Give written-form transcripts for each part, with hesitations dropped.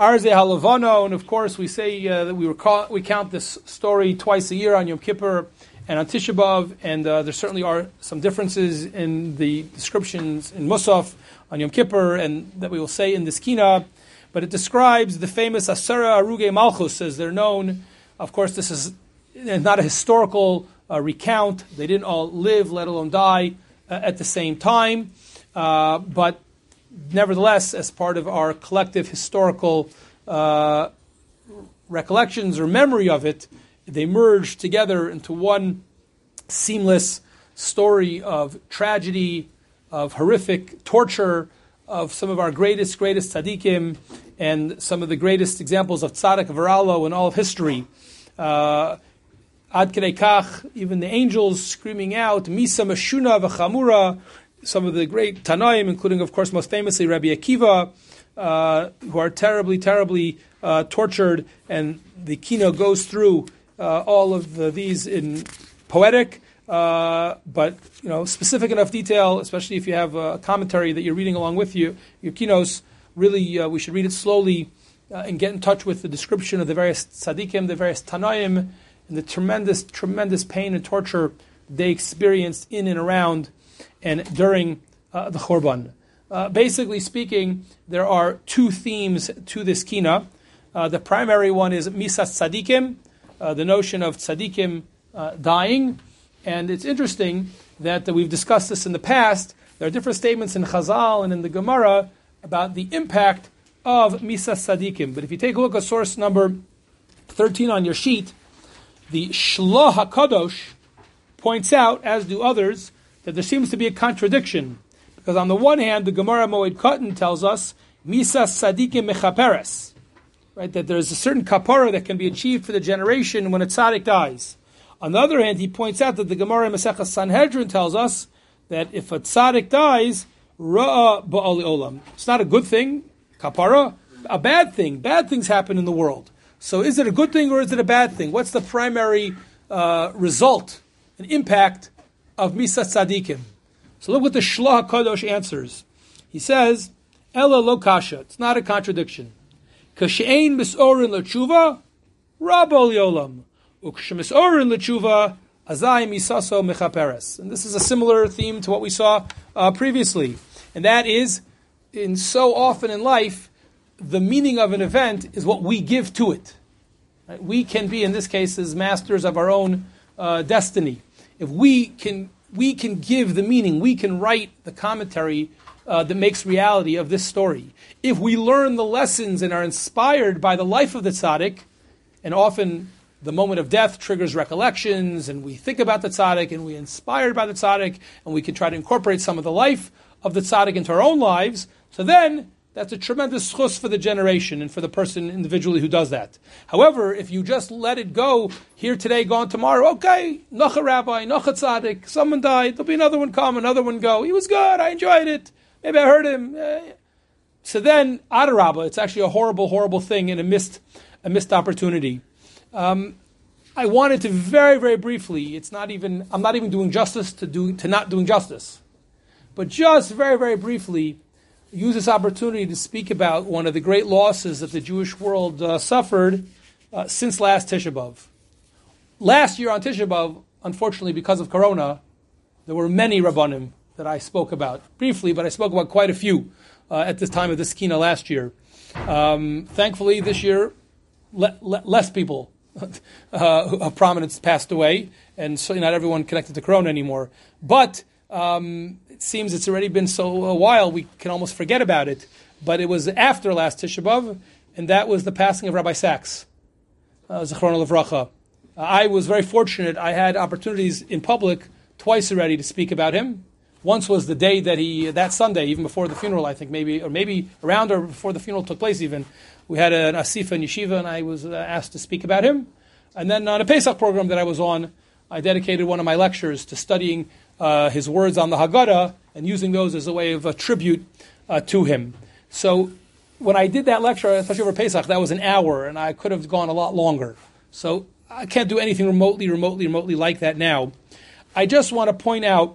Arze Halavano, and of course we say that we count this story twice a year on Yom Kippur and on Tisha B'Av, and there certainly are some differences in the descriptions in Musaf on Yom Kippur, and that we will say in the Skina, but it describes the famous Asara Aruge Malchus, as they're known. Of course, this is not a historical recount. They didn't all live, let alone die, at the same time, but nevertheless, as part of our collective historical recollections or memory of it, they merge together into one seamless story of tragedy, of horrific torture, of some of our greatest tzaddikim, and some of the greatest examples of tzaddik v'ralo in all of history. Ad kedei kach, even the angels screaming out, Misa Meshuna v'chamura, some of the great Tanaim, including, of course, most famously Rabbi Akiva, who are terribly tortured, and the Kino goes through all of these in poetic, but specific enough detail, especially if you have a commentary that you're reading along with you, your Kinos. Really, we should read it slowly and get in touch with the description of the various tzaddikim, the various Tanaim, and the tremendous pain and torture they experienced in and around and during the Churban. Basically speaking, there are two themes to this kina. The primary one is Misas Tzadikim, the notion of Tzadikim dying. And it's interesting that we've discussed this in the past. There are different statements in Chazal and in the Gemara about the impact of Misas Tzadikim. But if you take a look at source number 13 on your sheet, the Shloh HaKadosh points out, as do others, that there seems to be a contradiction. Because on the one hand, the Gemara Moed Katan tells us, Misas Tzadikim Mechaperes, right, that there's a certain kapara that can be achieved for the generation when a tzaddik dies. On the other hand, he points out that the Gemara Maseches Sanhedrin tells us that if a tzaddik dies, Ra'a Ba'ali Olam. It's not a good thing, kapara, a bad thing. Bad things happen in the world. So is it a good thing or is it a bad thing? What's the primary result and impact of Misas Tzadikim? So look what the Shloh HaKadosh answers. He says, Ela lo kasha. It's not a contradiction. Kashe'ein misorin l'tshuva, rabo liolam. Ukshemisorin l'tshuva, azai misaso mechaperes. And this is a similar theme to what we saw previously. And that is, in so often in life, the meaning of an event is what we give to it. Right? We can be, in this case, as masters of our own destiny. If we can give the meaning, we can write the commentary that makes reality of this story. If we learn the lessons and are inspired by the life of the tzaddik, and often the moment of death triggers recollections, and we think about the tzaddik, and we're inspired by the tzaddik, and we can try to incorporate some of the life of the tzaddik into our own lives, so then that's a tremendous chus for the generation and for the person individually who does that. However, if you just let it go, here today, gone tomorrow, okay, noch a rabbi, noch a tzaddik, someone died, there'll be another one come, another one go, he was good, I enjoyed it, maybe I heard him. So then, adarabba, it's actually a horrible thing and a missed opportunity. I wanted to very, very briefly, I'm not even doing justice to not doing justice, but just very, very briefly, use this opportunity to speak about one of the great losses that the Jewish world suffered since last Tisha B'Av. Last year on Tisha B'Av, unfortunately because of Corona, there were many Rabbanim that I spoke about briefly, but I spoke about quite a few at this time of this Kina last year. Thankfully, this year, less people of prominence passed away, and certainly not everyone connected to Corona anymore. But it seems it's already been so a while we can almost forget about it. But it was after last Tisha B'Av, and that was the passing of Rabbi Sachs, Zichrono Livracha. I was very fortunate. I had opportunities in public twice already to speak about him. Once was the day that Sunday, even before the funeral, I think, maybe around or before the funeral took place even. We had an Asifa in Yeshiva, and I was asked to speak about him. And then on a Pesach program that I was on, I dedicated one of my lectures to studying his words on the Haggadah and using those as a way of a tribute to him. So when I did that lecture, especially over Pesach, that was an hour, and I could have gone a lot longer. So I can't do anything remotely like that now. I just want to point out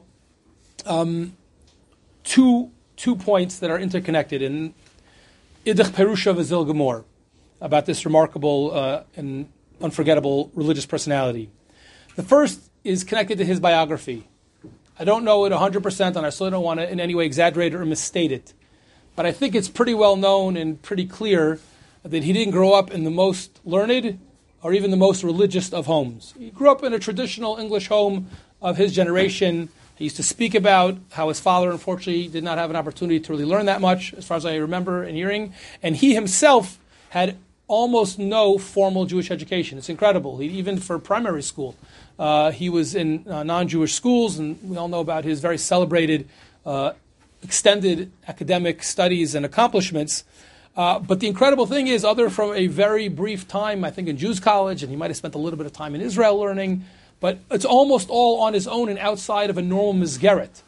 two points that are interconnected in Idach Perusha V'Zil Gemor. about this remarkable and unforgettable religious personality. The first is connected to his biography. I don't know it 100%, and I certainly don't want to in any way exaggerate or misstate it. But I think it's pretty well known and pretty clear that he didn't grow up in the most learned or even the most religious of homes. He grew up in a traditional English home of his generation. He used to speak about how his father, unfortunately, did not have an opportunity to really learn that much, as far as I remember and hearing. And he himself had almost no formal Jewish education. It's incredible. Even for primary school, he was in non-Jewish schools, and we all know about his very celebrated extended academic studies and accomplishments. But the incredible thing is, other from a very brief time, I think in Jews College, and he might have spent a little bit of time in Israel learning, but it's almost all on his own and outside of a normal Mizgeret.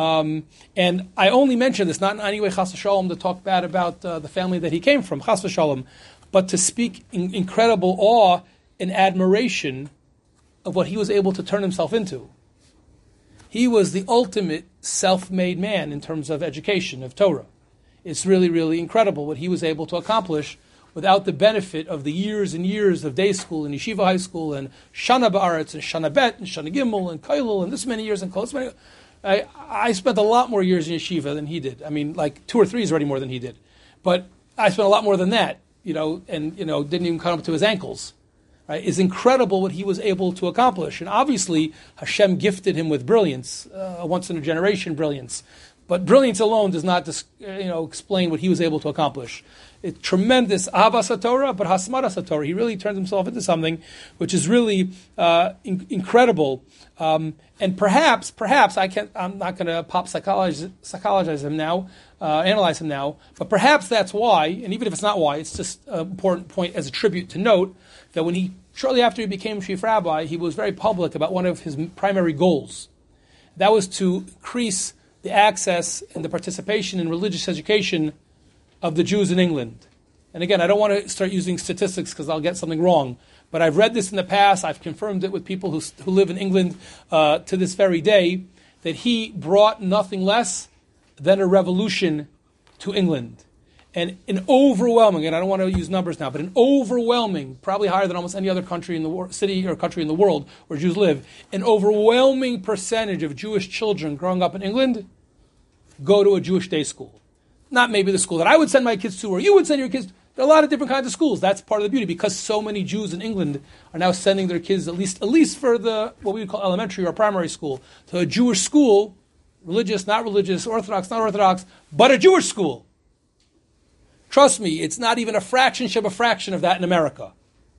And I only mention this, not in any way chas v'shalom to talk bad about the family that he came from, chas v'shalom, but to speak in incredible awe and admiration of what he was able to turn himself into. He was the ultimate self-made man in terms of education, of Torah. It's really, really incredible what he was able to accomplish without the benefit of the years and years of day school and yeshiva high school and Shana Ba'aretz and Shana Bet and Shana Gimel and Koilel and this many years and close many. I spent a lot more years in yeshiva than he did. I mean, like 2 or 3 is already more than he did. But I spent a lot more than that, and didn't even come up to his ankles. Right? It's incredible what he was able to accomplish. And obviously, Hashem gifted him with brilliance, once-in-a-generation brilliance. But brilliance alone does not explain what he was able to accomplish. It's tremendous Ahavas HaTorah, but Hasmaras HaTorah. He really turned himself into something which is really incredible. And perhaps I'm not going to psychologize him now, analyze him now, but perhaps that's why, and even if it's not why, it's just an important point as a tribute to note, that when shortly after he became chief rabbi, he was very public about one of his primary goals. That was to increase the access and the participation in religious education of the Jews in England. And again, I don't want to start using statistics because I'll get something wrong, but I've read this in the past, I've confirmed it with people who live in England to this very day, that he brought nothing less than a revolution to England. And an overwhelming, and I don't want to use numbers now, but an overwhelming, probably higher than almost any other country in the city or country in the world where Jews live, an overwhelming percentage of Jewish children growing up in England go to a Jewish day school. Not maybe the school that I would send my kids to or you would send your kids to. There are a lot of different kinds of schools. That's part of the beauty, because so many Jews in England are now sending their kids, at least for the what we would call elementary or primary school, to a Jewish school, religious, not religious, Orthodox, not Orthodox, but a Jewish school. Trust me, it's not even a fraction of that in America.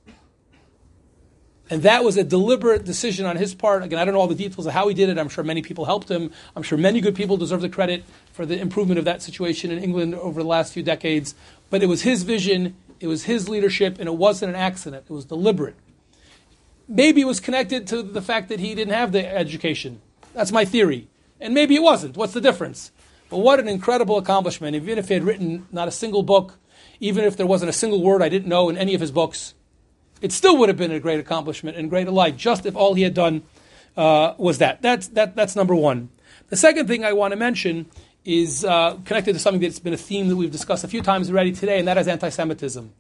And that was a deliberate decision on his part. Again, I don't know all the details of how he did it. I'm sure many people helped him. I'm sure many good people deserve the credit for the improvement of that situation in England over the last few decades. But it was his vision, it was his leadership, and it wasn't an accident. It was deliberate. Maybe it was connected to the fact that he didn't have the education. That's my theory. And maybe it wasn't. What's the difference? But what an incredible accomplishment. Even if he had written not a single book, even if there wasn't a single word I didn't know in any of his books, it still would have been a great accomplishment and great life, just if all he had done was that. That's number one. The second thing I want to mention is connected to something that's been a theme that we've discussed a few times already today, and that is anti-Semitism.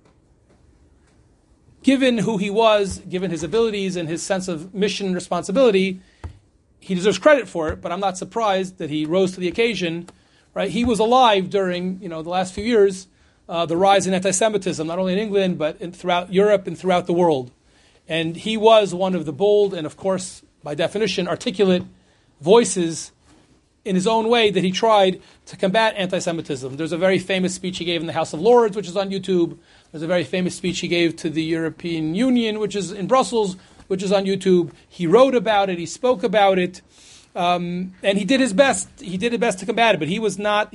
Given who he was, given his abilities and his sense of mission and responsibility, he deserves credit for it, but I'm not surprised that he rose to the occasion. Right? He was alive during the last few years, the rise in anti-Semitism, not only in England, but throughout Europe and throughout the world. And he was one of the bold and, of course, by definition, articulate voices in his own way that he tried to combat anti-Semitism. There's a very famous speech he gave in the House of Lords, which is on YouTube. There's a very famous speech he gave to the European Union, which is in Brussels, which is on YouTube. He wrote about it. He spoke about it. And he did his best. He did his best to combat it, but he was not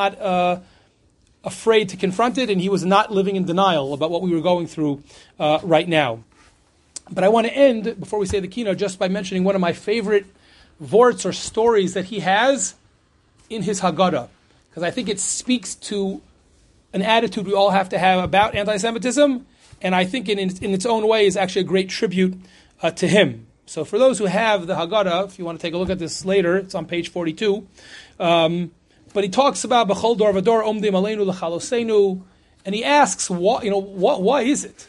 afraid to confront it, and he was not living in denial about what we were going through right now. But I want to end, before we say the keynote, just by mentioning one of my favorite vorts or stories that he has in his Haggadah, because I think it speaks to an attitude we all have to have about anti-Semitism, and I think in its own way is actually a great tribute to him. So for those who have the Haggadah, if you want to take a look at this later, it's on page 42. But he talks about B'chol dor v'dor omdim aleinu l'chalosenu, And he asks, why is it?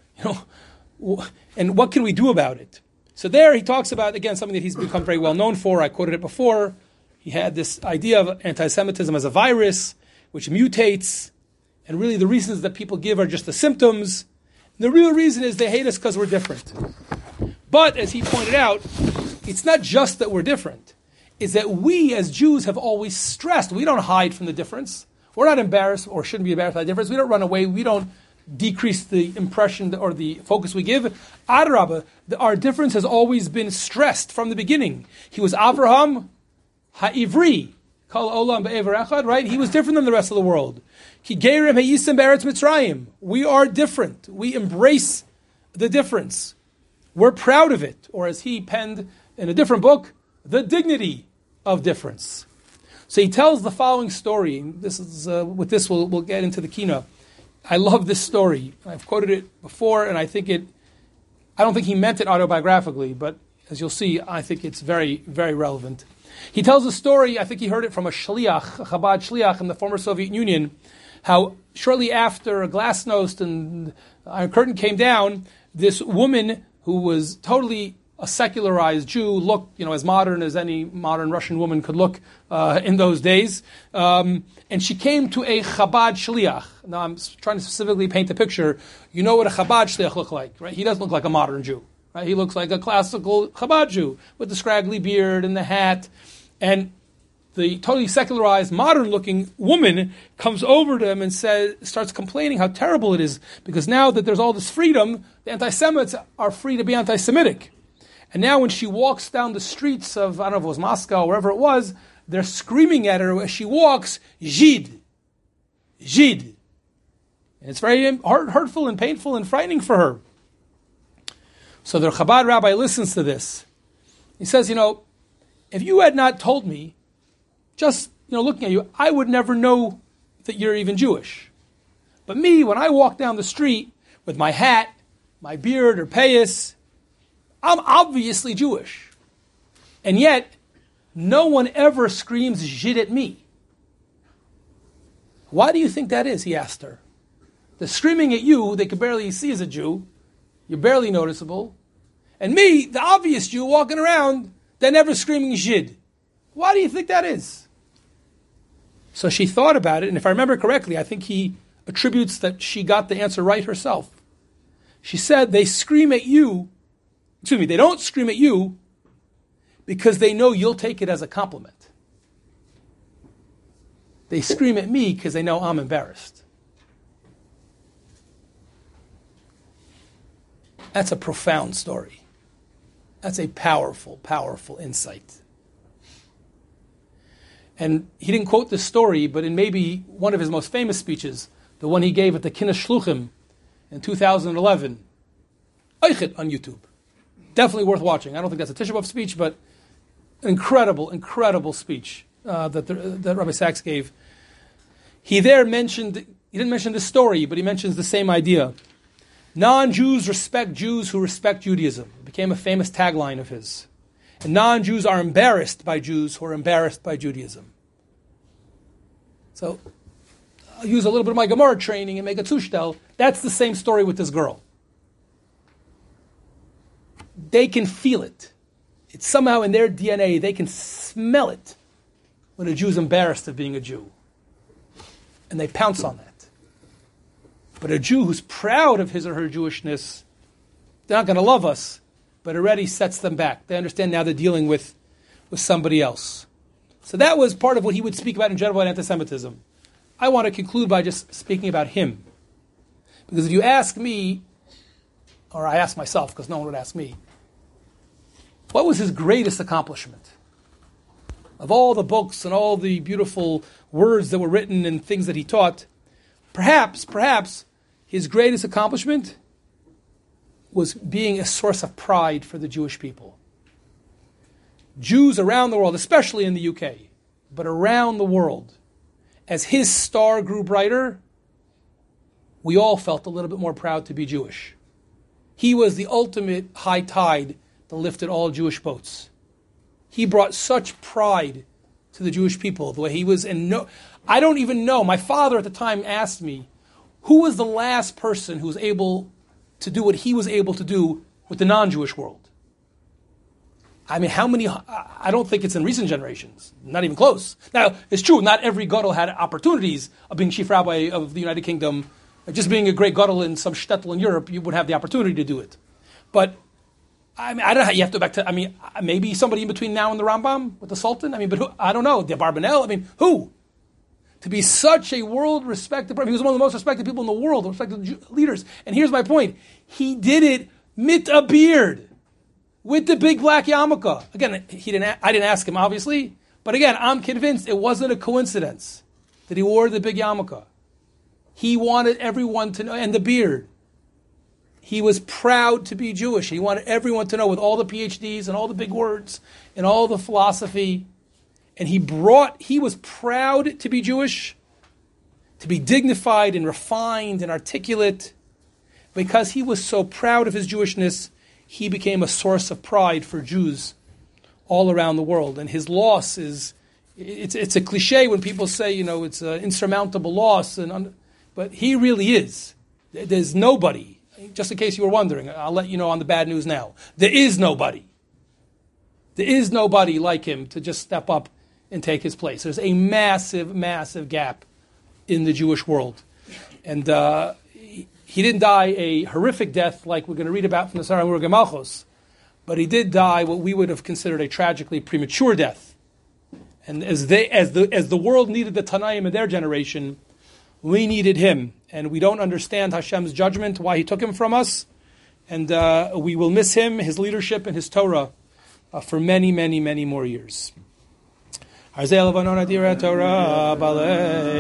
And what can we do about it? So there he talks about, again, something that he's become very well known for. I quoted it before. He had this idea of anti-Semitism as a virus, which mutates, and really the reasons that people give are just the symptoms. The real reason is they hate us because we're different. But, as he pointed out, it's not just that we're different. It's that we, as Jews, have always stressed. We don't hide from the difference. We're not embarrassed or shouldn't be embarrassed by the difference. We don't run away. We don't decrease the impression or the focus we give. Adrabah, our difference has always been stressed from the beginning. He was Avraham Ha'ivri, Kol Olam Be'ever Echad, right? He was different than the rest of the world. Ki Gerim Ha'yisem Be'eretz Mitzrayim. We are different. We embrace the difference. We're proud of it. Or as he penned in a different book, the dignity of difference. So he tells the following story. This is with this we'll get into the kina. I love this story. I've quoted it before, and I don't think he meant it autobiographically, but as you'll see, I think it's very, very relevant. He tells a story, I think he heard it from a shliach, a Chabad shliach in the former Soviet Union, how shortly after Glasnost and Iron Curtain came down, this woman who was totally a secularized Jew, looked, as modern as any modern Russian woman could look in those days. And she came to a Chabad shliach. Now I'm trying to specifically paint the picture. You know what a Chabad shliach looks like, right? He doesn't look like a modern Jew, right? He looks like a classical Chabad Jew with the scraggly beard and the hat. And the totally secularized, modern-looking woman comes over to him and starts complaining how terrible it is because now that there's all this freedom, the anti-Semites are free to be anti-Semitic. And now when she walks down the streets of, I don't know if it was Moscow or wherever it was, they're screaming at her as she walks, Zhid. Zhid. And it's very hurtful and painful and frightening for her. So the Chabad rabbi listens to this. He says, if you had not told me, just looking at you, I would never know that you're even Jewish. But me, when I walk down the street with my hat, my beard or payas, I'm obviously Jewish. And yet, no one ever screams Zhid at me. Why do you think that is? He asked her. They're screaming at you, they can barely see as a Jew. You're barely noticeable. And me, the obvious Jew walking around, they're never screaming Zhid. Why do you think that is? So she thought about it, and if I remember correctly, I think he attributes that she got the answer right herself. She said, they don't scream at you because they know you'll take it as a compliment. They scream at me because they know I'm embarrassed. That's a profound story. That's a powerful, powerful insight. And he didn't quote this story, but in maybe one of his most famous speeches, the one he gave at the Kinus Shluchim in 2011, Eichet on YouTube. Definitely worth watching. I don't think that's a Tisha B'Av speech, but an incredible, incredible speech that Rabbi Sachs gave. He didn't mention this story, but he mentions the same idea. Non-Jews respect Jews who respect Judaism. It became a famous tagline of his. And non-Jews are embarrassed by Jews who are embarrassed by Judaism. So, I'll use a little bit of my Gemara training and make a tushtel. That's the same story with this girl. They can feel it. It's somehow in their DNA. They can smell it when a Jew's embarrassed of being a Jew. And they pounce on that. But a Jew who's proud of his or her Jewishness, they're not going to love us, but already sets them back. They understand now they're dealing with somebody else. So that was part of what he would speak about in general about anti-Semitism. I want to conclude by just speaking about him. Because if you ask me, or I ask myself, because no one would ask me, what was his greatest accomplishment? Of all the books and all the beautiful words that were written and things that he taught, perhaps his greatest accomplishment was being a source of pride for the Jewish people. Jews around the world, especially in the UK, but around the world, as his star grew brighter, we all felt a little bit more proud to be Jewish. He was the ultimate high tide that lifted all Jewish boats. He brought such pride to the Jewish people, the way he was. I don't even know. My father at the time asked me, who was the last person who was able to do what he was able to do with the non-Jewish world? I mean, how many? I don't think it's in recent generations. Not even close. Now, it's true, not every gadol had opportunities of being chief rabbi of the United Kingdom. Just being a great gadol in some shtetl in Europe, you would have the opportunity to do it. But, I mean, I don't know how you have to go back to, I mean, maybe somebody in between now and the Rambam with the Sultan? I mean, but who, I don't know. The Barbanel? I mean, who? To be such a world-respected, he was one of the most respected people in the world, respected leaders. And here's my point. He did it mit a beard, with the big black yarmulke. Again, I didn't ask him, obviously. But again, I'm convinced it wasn't a coincidence that he wore the big yarmulke. He wanted everyone to know, and the beard. He was proud to be Jewish. He wanted everyone to know with all the PhDs and all the big words and all the philosophy. And he was proud to be Jewish, to be dignified and refined and articulate. Because he was so proud of his Jewishness, he became a source of pride for Jews all around the world. And his loss it's a cliche when people say, it's an insurmountable loss. But he really is. There's nobody. Just in case you were wondering, I'll let you know on the bad news now. There is nobody. There is nobody like him to just step up and take his place. There's a massive, massive gap in the Jewish world. And he didn't die a horrific death like we're going to read about from the Sarah Murga Malchus, but he did die what we would have considered a tragically premature death. And as the world needed the Tanaim in their generation, we needed him, and we don't understand Hashem's judgment, why he took him from us, and we will miss him, his leadership, and his Torah for many, many, many more years.